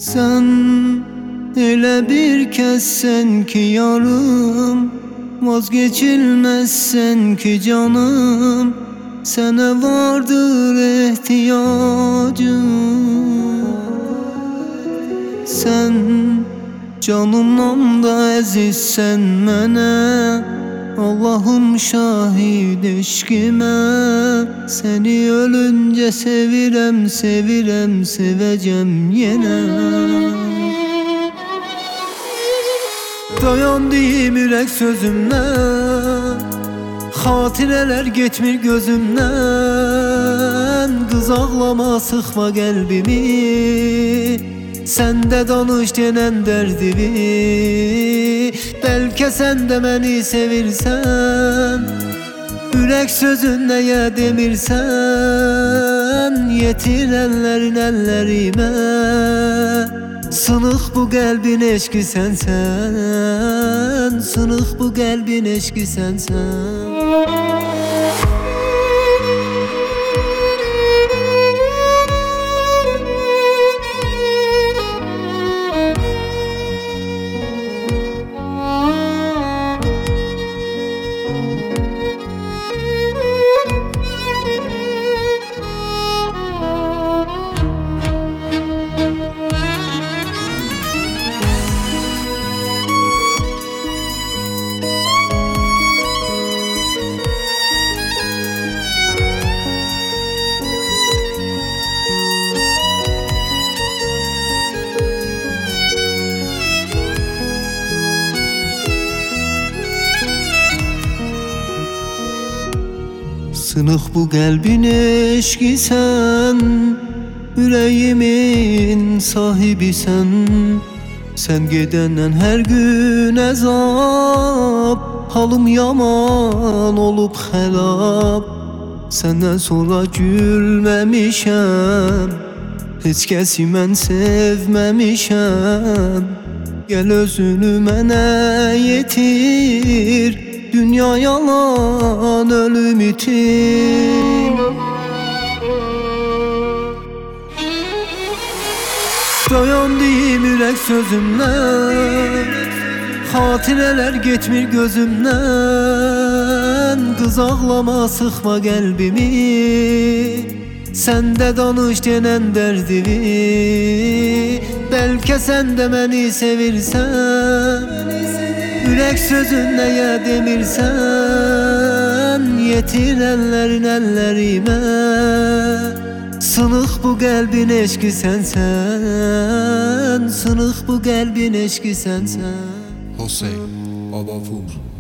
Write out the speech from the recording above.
Sen elə bir kəssən ki yarım, vazgeçilməzsən ki canım, sənə vardır ehtiyacım. Sən canımdan da əzizsən mənə, Allahım şahid eşqimə. Səni ölüncə sevirəm, sevirəm, sevəcəm yenə. Dayan deyim ürək sözümdən, xatirələr getmir gözümdən. Qız ağlama, sıxma qəlbimi, sən də danış denən dərdimi. Bəlkə sən də məni sevirsən, ürək sözün nəyə demirsən. Yetirənlərin əllərimə, sınıq bu qəlbin eşqi sənsən, sınıq bu qəlbin eşqi sənsən. Sınıq bu qəlbin eşqi sən, ürəyimin sahibisən. Sən gedəndən hər gün əzab, halım yaman olub xəlab. Səndən sonra gülməmişəm, heç kəsi mən sevməmişəm. Gəl özünü mənə yetir, dünya yalan, ölüm itir. Dayan deyim ürək sözümdən, xatirələr getmir gözümdən. Qız ağlama, sıxma qəlbimi, sən də danış denən dərdimi. Bəlkə sən də məni sevirsən, ürək sözün nəyə demirsən. Yetirənlərin əllərimə, sınıq bu qəlbin eşqi sənsən, sınıq bu qəlbin eşqi sənsən. Hüseyin Babavur.